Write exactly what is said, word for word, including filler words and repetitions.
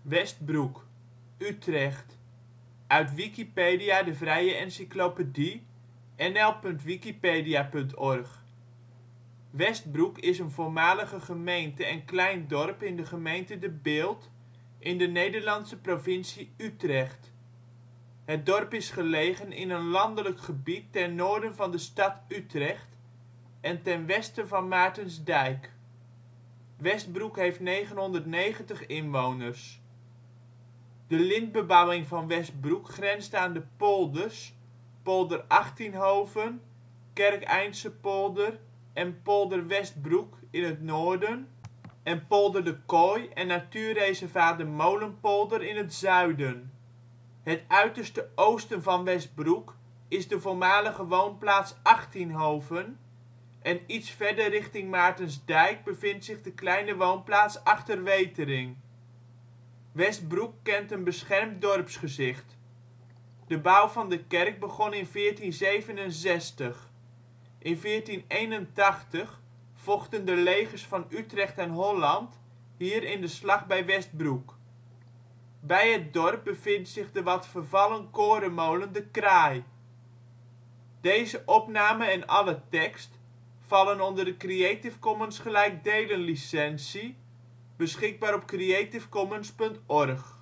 Westbroek, Utrecht, uit Wikipedia, de vrije encyclopedie. N L punt wikipedia punt org. Westbroek is een voormalige gemeente en klein dorp in de gemeente De Bilt, in de Nederlandse provincie Utrecht. Het dorp is gelegen in een landelijk gebied ten noorden van de stad Utrecht en ten westen van Maartensdijk. Westbroek heeft negenhonderdnegentig inwoners. De lintbebouwing van Westbroek grenst aan de polders Polder Achttienhoven, Kerkeindse Polder en Polder Westbroek in het noorden en Polder de Kooi en natuurreservaat de Molenpolder in het zuiden. Het uiterste oosten van Westbroek is de voormalige woonplaats Achttienhoven en iets verder richting Maartensdijk bevindt zich de kleine woonplaats Achterwetering. Westbroek kent een beschermd dorpsgezicht. De bouw van de kerk begon in veertien zevenenzestig. In veertien eenentachtig vochten de legers van Utrecht en Holland hier in de slag bij Westbroek. Bij het dorp bevindt zich de wat vervallen korenmolen De Kraai. Deze opname en alle tekst vallen onder de Creative Commons gelijkdelen licentie. Beschikbaar op creativecommons punt org